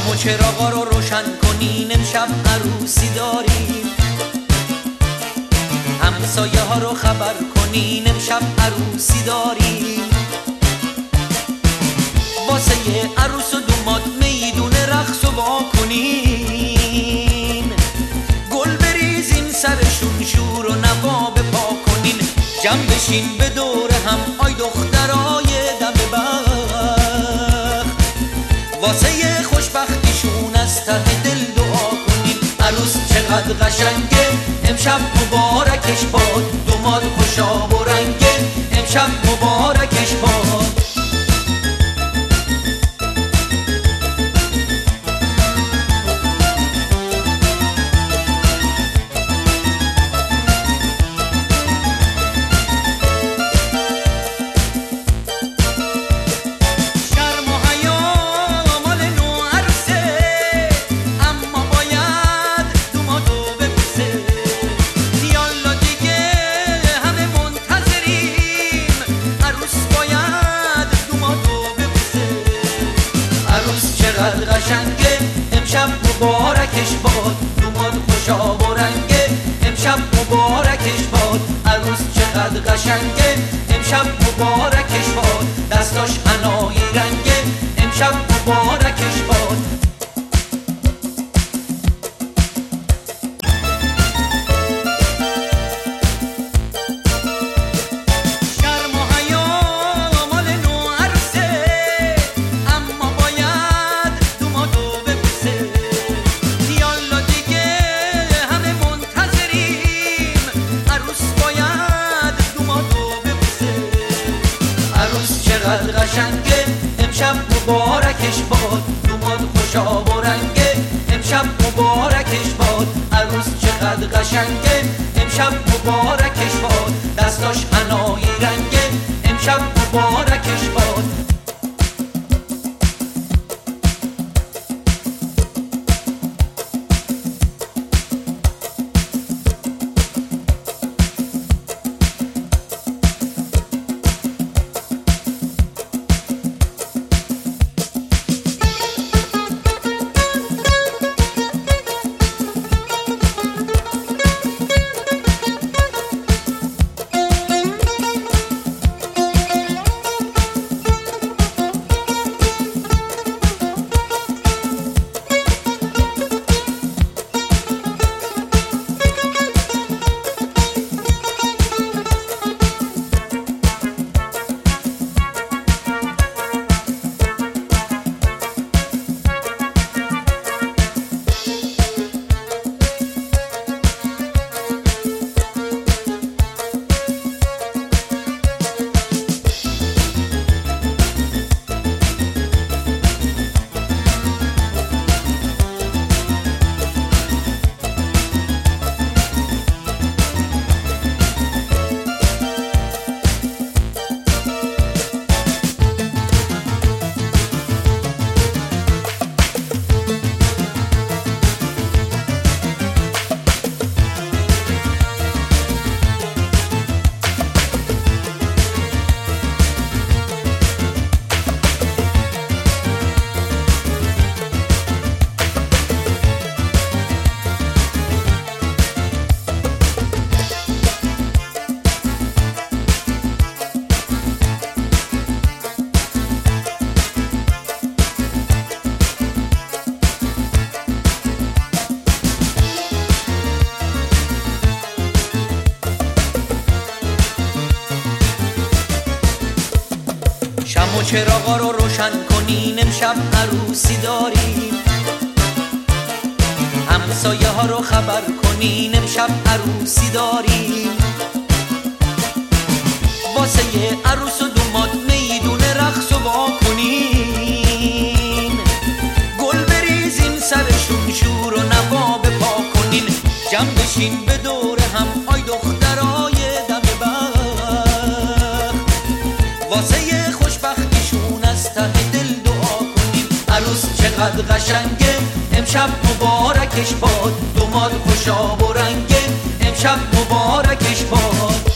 شمع و چراغا رو روشن کنین، امشب عروسی داریم. همسایه ها رو خبر کنین، امشب عروسی داریم. واسه عروس و دوماد میدون رقص و وا کنین. گل بریزین سرشون، شور و نوا بپا کنین. جمع بشین به دور هم، آی دخترای دم بخت. واسه خوشبختیشون از ته دل دعا کنین. عروس چقدر قشنگه، امشب مبارکش باد. دوماد خوشاب و رنگه، امشب مبارکش باد. قشنگه امشب مبارکش باد. دوماد خوشاب و رنگه، امشب مبارکش باد. عروس چقدر قشنگه، امشب مبارکش باد. دستاش حنایی رنگه، امشب مبارکش باد. قشنگه امشب مبارکش باد. دوماد خوشاب و رنگه، امشب مبارکش باد. عروس چقدر قشنگه، امشب مبارکش باد. دستاش حنایی رنگه، امشب مبارکش باد. شمع و چراغا رو روشن کنین، امشب عروسی داریم. همسایه ها رو خبر کنین، امشب عروسی داریم. واسه عروس و دوماد میدون رقص و وا کنین. گل بریزین سرشون، شور و نوا بپا کنین. جمع بشین به دور هم، آی دخترای دم بخت. واسه خوشبختیشون از ته دل دعا کنین. عروس چقدر قشنگه، امشب مبارکش باد. دوماد خوشاب و رنگه، امشب مبارکش باد.